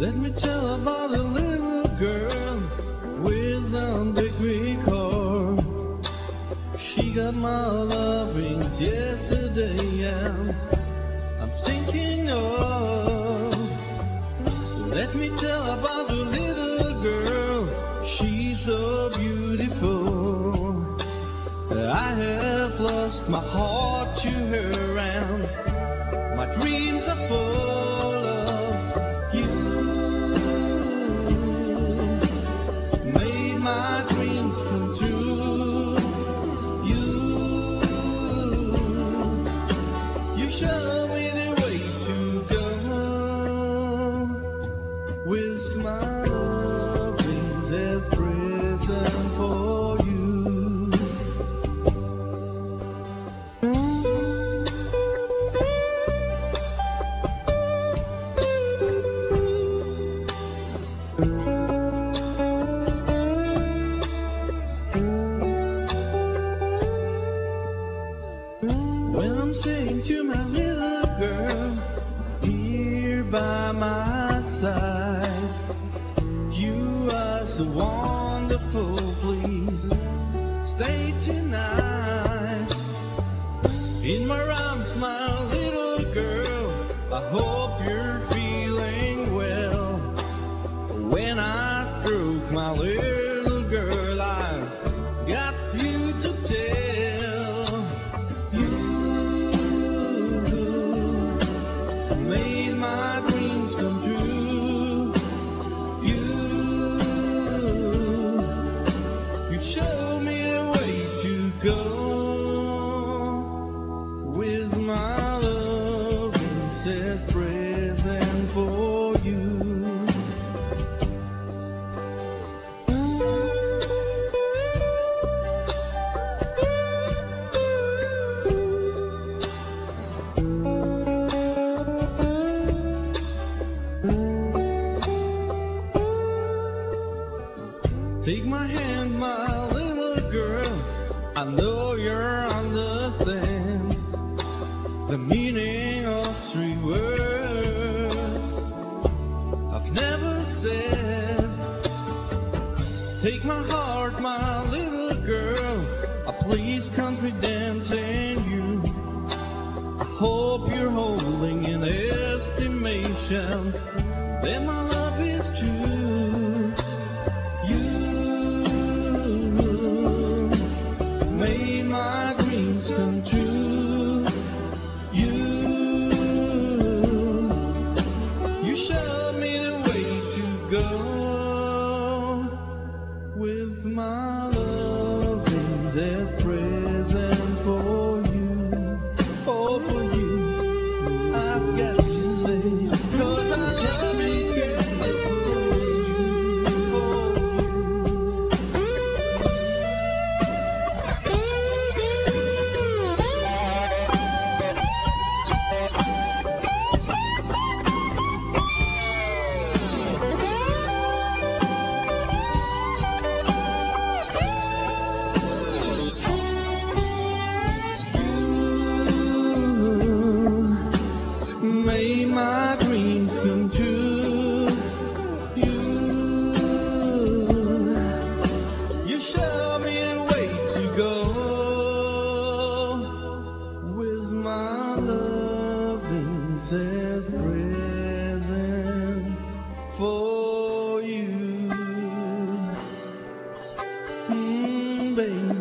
Let me tell about a little girl with a big record. She got my lovings yesterday, and I'm thinking of. Let me tell about a little girl. She's so beautiful. I have lost my heart to her, and my dreams are full of you. Made my dreams come true. You show me the way to go. With my lovings as present for you. When I'm saying to my little girl, here by my side, you are so wonderful, please stay tonight. In my arms, my little girl, I hope you're feeling well. When I stroke my little girl, I've got you to tell. You made my dreams come true. You show me the way to go. With my love and set present for you. Take my hand, my little girl. I know you understand the meaning of 3 words I've never said. Take my heart, my little girl. I place confidence in you. I hope you're holding in estimation that my love is true. You made my dreams come true. You showed me the way to go. With my lovings as present for you. Oh, for you, I've got to say, 'cause I love you, girl, made my dreams come true. You show me the way to go. With my lovings as present for you, baby.